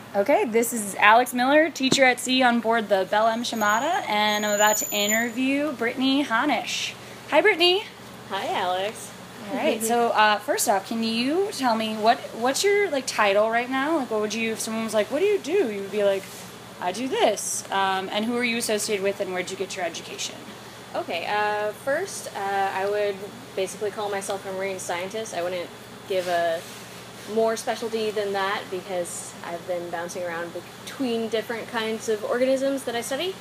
Okay, this is Alex Miller, teacher at sea on board the Belle M. Shimada, and I'm about to interview Brittany Hanisch. Hi, Brittany. Hi, Alex. All right. So first off, can you tell me what's your title right now? What would you, if someone was like, "What do?" You would be like, "I do this." And who are you associated with, and where did you get your education? Okay. First, I would basically call myself a marine scientist. I wouldn't give a more specialty than that because I've been bouncing around between different kinds of organisms that I study.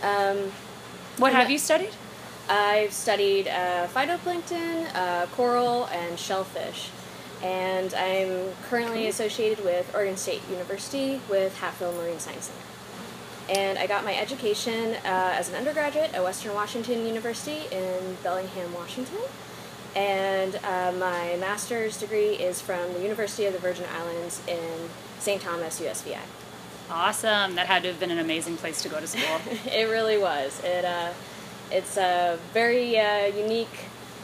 What have you studied? I've studied phytoplankton, coral, and shellfish. And I'm currently associated with Oregon State University with Hatfield Marine Science Center. And I got my education as an undergraduate at Western Washington University in Bellingham, Washington. And my master's degree is from the University of the Virgin Islands in St. Thomas, USVI. Awesome. That had to have been an amazing place to go to school. It really was. It's a very unique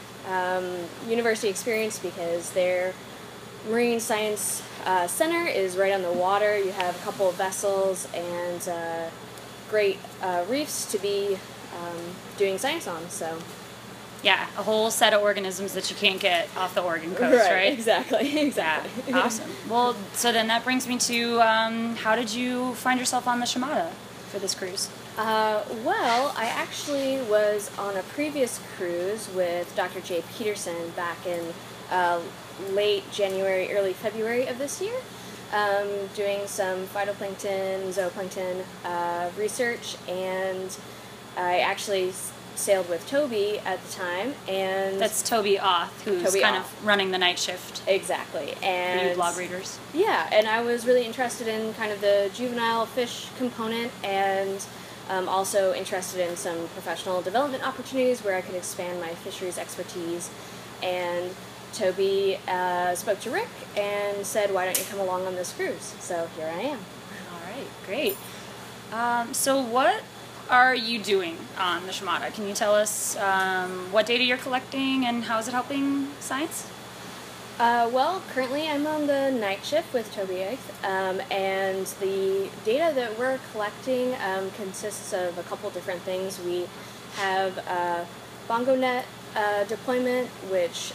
university experience because their Marine Science Center is right on the water. You have a couple of vessels and great reefs to be doing science on. So. Yeah, a whole set of organisms that you can't get off the Oregon coast, right? Exactly. Yeah, awesome. Well, so then that brings me to how did you find yourself on the Shimada for this cruise? Well, I actually was on a previous cruise with Dr. Jay Peterson back in late January, early February of this year, doing some phytoplankton, zooplankton research, and I actually sailed with Toby at the time, and that's Toby Oth, who's kind of running the night shift. Exactly. And for you blog readers. Yeah, and I was really interested in kind of the juvenile fish component, and also interested in some professional development opportunities where I could expand my fisheries expertise. And Toby spoke to Rick and said, "Why don't you come along on this cruise?" So here I am. All right, great. So what are you doing on the Shimada? Can you tell us what data you're collecting and how is it helping science? Well, currently I'm on the night shift with Toby and the data that we're collecting consists of a couple different things. We have BongoNet deployment, which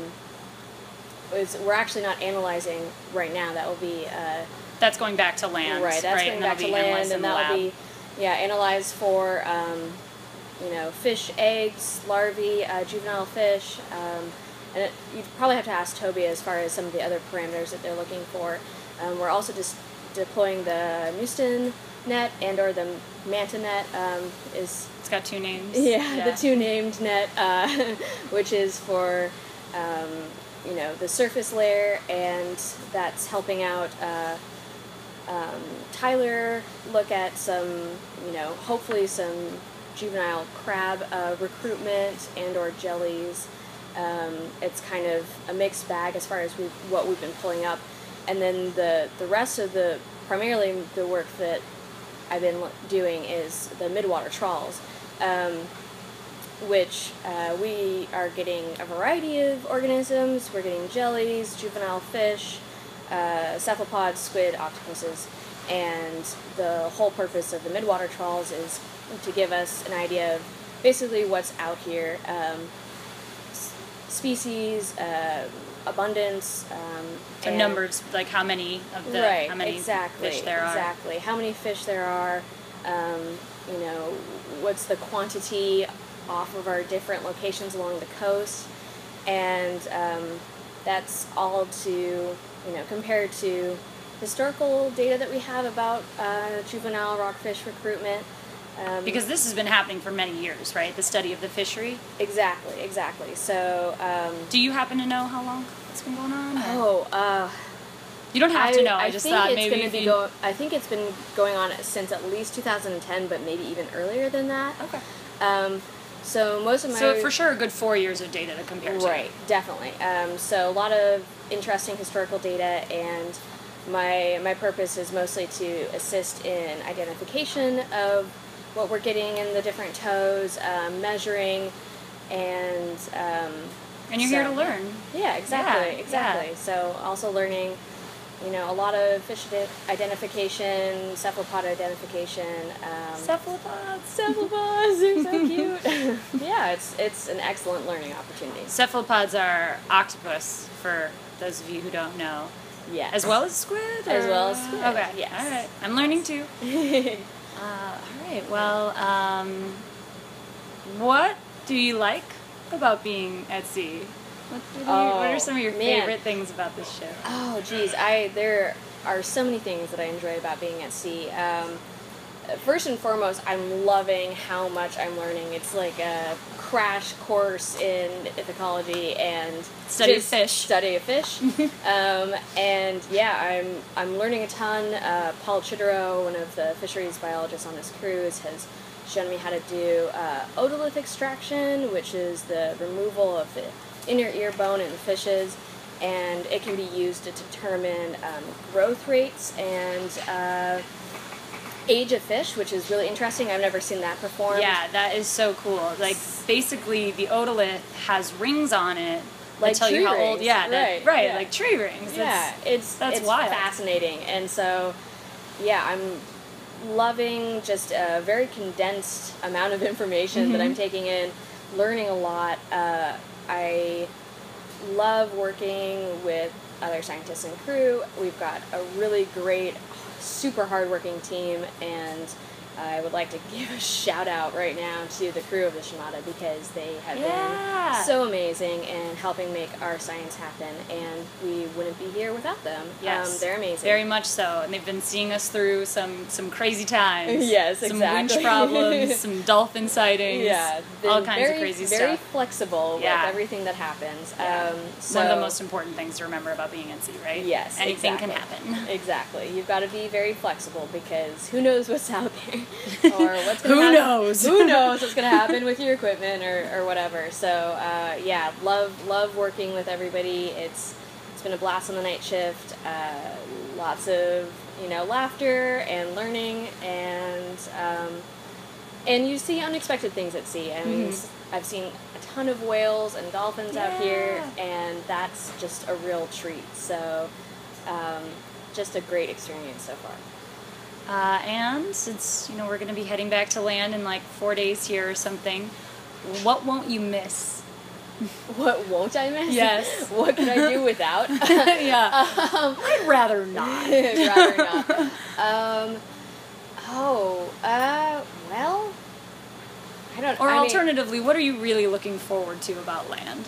we're actually not analyzing right now. That will be that's going back to land, right? That's going back to land, and that'll be analyzed for fish eggs, larvae, juvenile fish, and you'd probably have to ask Toby as far as some of the other parameters that they're looking for. We're also just deploying the Muston net or the Manta net. It's got two names. Yeah, the two named net, which is for the surface layer, and that's helping out Tyler look at some, hopefully some juvenile crab recruitment and or jellies. It's kind of a mixed bag as far as what we've been pulling up. And then the rest of primarily the work that I've been doing is the midwater trawls, which we are getting a variety of organisms. We're getting jellies, juvenile fish, cephalopods, squid, octopuses, and the whole purpose of the midwater trawls is to give us an idea of basically what's out here, species, abundance, so numbers, like how many of the how many fish there are. Exactly, how many fish there are. What's the quantity off of our different locations along the coast, and that's all to compared to historical data that we have about juvenile rockfish recruitment. Because this has been happening for many years, right? The study of the fishery? Exactly. So, do you happen to know how long it's been going on? You don't have to know. I just thought maybe I think it's been going on since at least 2010, but maybe even earlier than that. Okay. So most of my... So for sure a good 4 years of data to compare to. Right, definitely. So a lot of interesting historical data, and my purpose is mostly to assist in identification of what we're getting in the different tows, measuring, and you're here to learn. Yeah, exactly. Yeah. So also learning a lot of fish identification, cephalopod identification. Cephalopods. Cephalopods, they're so cute. Yeah, it's an excellent learning opportunity. Cephalopods are octopus, for those of you who don't know. Yeah. As well as squid? As well as squid, Okay, yes. all right. I'm learning too. All right, well, what do you like about being at sea? What are some of your favorite things about this show? Oh, geez, there are so many things that I enjoy about being at sea. First and foremost, I'm loving how much I'm learning. It's like a crash course in ecology and Study of fish. And yeah, I'm learning a ton. Paul Chitterow, one of the fisheries biologists on this cruise, has shown me how to do otolith extraction, which is the removal of the inner ear bone in fishes, and it can be used to determine growth rates and age of fish, which is really interesting. I've never seen that performed. Yeah, that is so cool. Like, basically, the otolith has rings on it like that tell you how old. Yeah, right, yeah. Like tree rings. Yeah, it's wild. fascinating. And so, yeah, I'm loving just a very condensed amount of information that I'm taking in, learning a lot. I love working with other scientists and crew. We've got a really great, super hardworking team, and I would like to give a shout out right now to the crew of the Shimada, because they have been so amazing in helping make our science happen, and we wouldn't be here without them. Yes, they're amazing. Very much so, and they've been seeing us through some crazy times. Yes, some exactly. Some winch problems, some dolphin sightings. Yeah, all kinds of crazy stuff. Very flexible with everything that happens. Yeah. So, one of the most important things to remember about being at sea, right? Yes, anything can happen. Exactly. You've got to be very flexible, because who knows what's out there, or what's going to Who happen. knows? Who knows what's going to happen with your equipment or whatever. So yeah, love working with everybody. It's been a blast on the night shift. Lots of laughter and learning, and you see unexpected things at sea. I mean, I've seen a ton of whales and dolphins out here, and that's just a real treat. So just a great experience so far. And since we're going to be heading back to land in like 4 days here or something, what won't you miss? What won't I miss? Yes. What can I do without? Yeah. I'd rather not. Well, I don't. Or alternatively, what are you really looking forward to about land?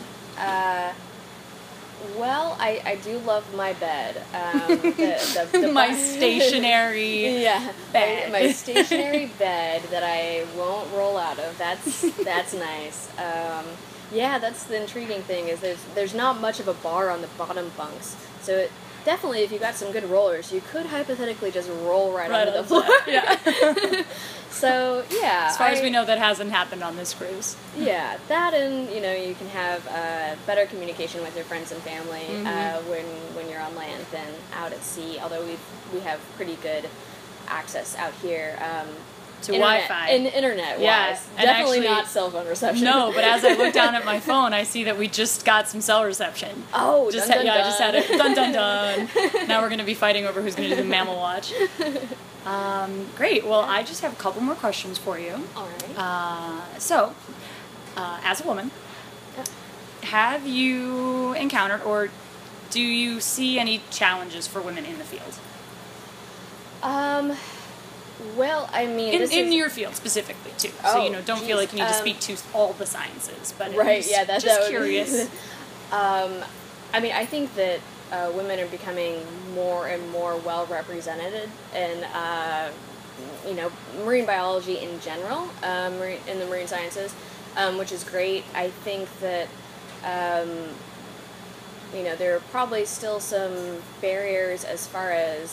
Well, I do love my bed. My stationary bed. My stationary bed that I won't roll out of. That's nice. Yeah, that's the intriguing thing, is there's not much of a bar on the bottom bunks. So definitely, if you got some good rollers, you could hypothetically just roll right onto the floor. Yeah. So, yeah. As far as we know, that hasn't happened on this cruise. Yeah, that, and, you can have better communication with your friends and family when you're on land than out at sea, although we have pretty good access out here. To Wi-Fi. Internet-wise. Yeah, Definitely actually, not cell phone reception. No, but as I look down at my phone, I see that we just got some cell reception. Oh, I just had it. Dun, dun, dun. Now we're going to be fighting over who's going to do the mammal watch. Great. Well, I just have a couple more questions for you. All right. So, as a woman, have you encountered, or do you see any challenges for women in the field? Well, I mean, in your field specifically too. So don't feel like you need to speak to all the sciences, but that's just curious. I mean, I think that women are becoming more and more well represented in marine biology in general, in the marine sciences, which is great. I think that there are probably still some barriers as far as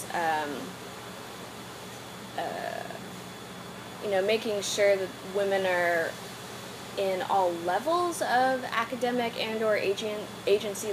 making sure that women are in all levels of academic and or agencies,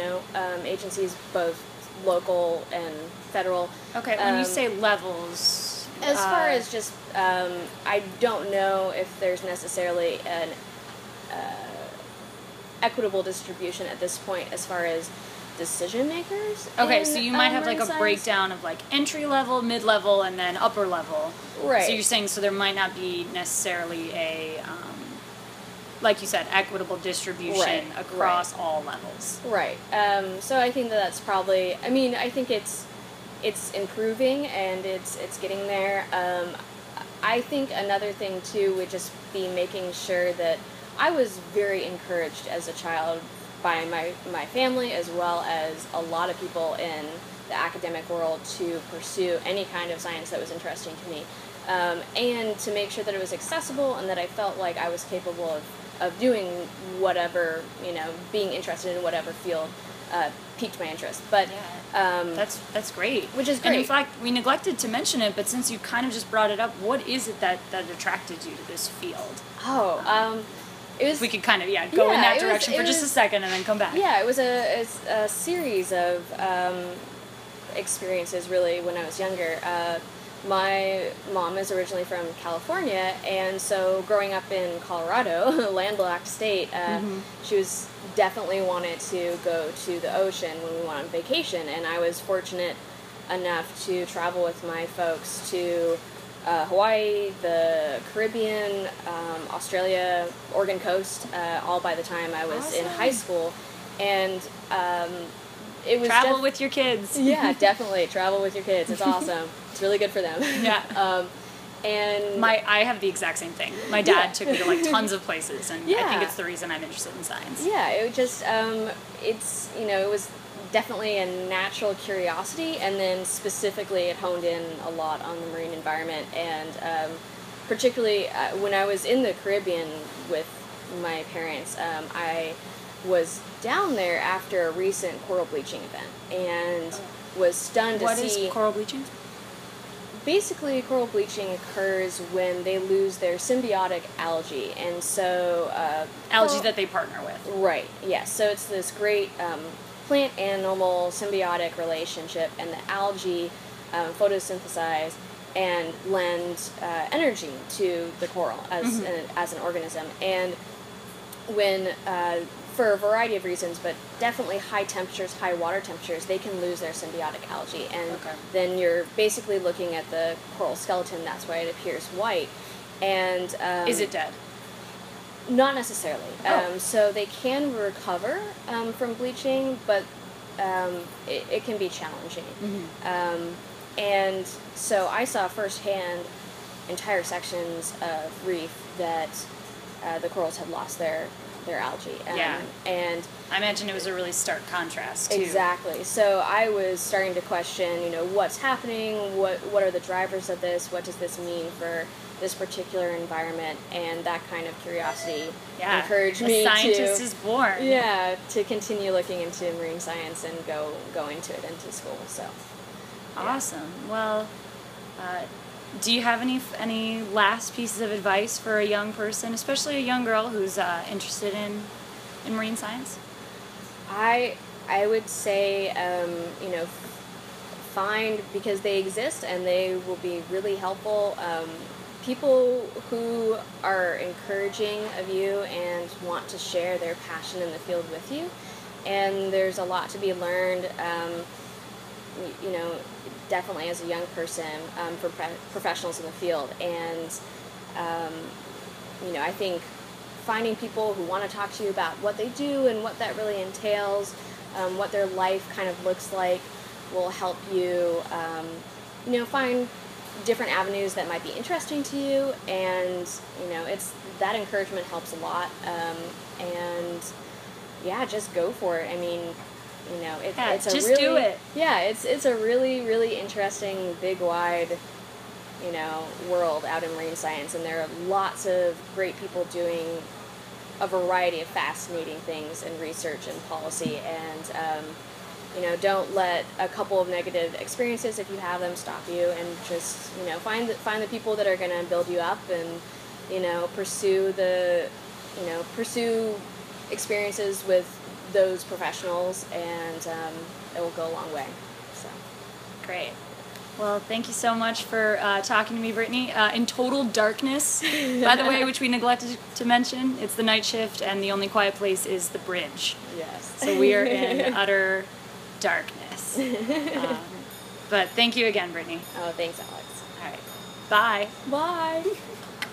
both local and federal. Okay, when you say levels, as far as just, I don't know if there's necessarily an equitable distribution at this point as far as decision makers. Okay, in, so you might have like marine a science. breakdown of like entry level, mid level, and then upper level. Right. So you're saying so there might not be necessarily a, like you said, equitable distribution Right, across all levels. Right. So I think that's probably. I mean, I think it's improving and it's getting there. I think another thing too would just be making sure that I was very encouraged as a child by my family as well as a lot of people in the academic world to pursue any kind of science that was interesting to me, and to make sure that it was accessible and that I felt like I was capable of doing whatever, being interested in whatever field piqued my interest. But that's great. Which is And in great. fact, we neglected to mention it, but since you kind of just brought it up, what is it that attracted you to this field? It was. We could kind of go in that it was- direction for it just a was- second and then come back. Yeah, it was a series of experiences, really, when I was younger. My mom is originally from California, and so growing up in Colorado, a landlocked state, she was definitely wanted to go to the ocean when we went on vacation, and I was fortunate enough to travel with my folks to Hawaii, the Caribbean, Australia, Oregon coast, all by the time I was in high school. And it was Travel with your kids. Yeah, definitely. Travel with your kids. It's awesome. It's really good for them. Yeah. And I have the exact same thing. My dad took me to like tons of places, and I think it's the reason I'm interested in science. yeah, it just it's it was definitely a natural curiosity, and then specifically it honed in a lot on the marine environment, and particularly when I was in the Caribbean with my parents, I was down there after a recent coral bleaching event and was stunned to What see. is coral bleaching? Basically, coral bleaching occurs when they lose their symbiotic algae, and so Algae that they partner with. Right. Yes. So it's this great plant-animal symbiotic relationship, and the algae photosynthesize and lend energy to the coral as an organism. And when for a variety of reasons, but definitely high temperatures, high water temperatures, they can lose their symbiotic algae, and then you're basically looking at the coral skeleton. That's why it appears white. And Is it dead? not necessarily. So they can recover from bleaching, but it can be challenging. And so I saw firsthand entire sections of reef that the corals had lost their algae. And I imagine it was a really stark contrast, too. exactly. So I was starting to question, what's happening, what are the drivers of this, what does this mean for this particular environment, and that kind of curiosity encouraged me to... The scientist is born. Yeah, to continue looking into marine science and go into it into school. So Awesome. Well, do you have any last pieces of advice for a young person, especially a young girl who's interested in marine science? I would say find, because they exist and they will be really helpful, people who are encouraging of you and want to share their passion in the field with you. And there's a lot to be learned, definitely as a young person, from professionals in the field. And I think finding people who want to talk to you about what they do and what that really entails, what their life kind of looks like, will help you, find different avenues that might be interesting to you. And it's that encouragement helps a lot. And yeah, just go for it. I mean, it's a just really, do it. Yeah, it's a really, really interesting, big, wide, world out in marine science, and there are lots of great people doing a variety of fascinating things in research and policy. And don't let a couple of negative experiences, if you have them, stop you, and just find the people that are going to build you up, and pursue experiences with those professionals, and it will go a long way. So Great. Well, thank you so much for talking to me, Brittany. In total darkness, by the way, which we neglected to mention, it's the night shift, and the only quiet place is the bridge. Yes. So we are in utter darkness. But thank you again, Brittany. Oh, thanks, Alex. All right. Bye. Bye.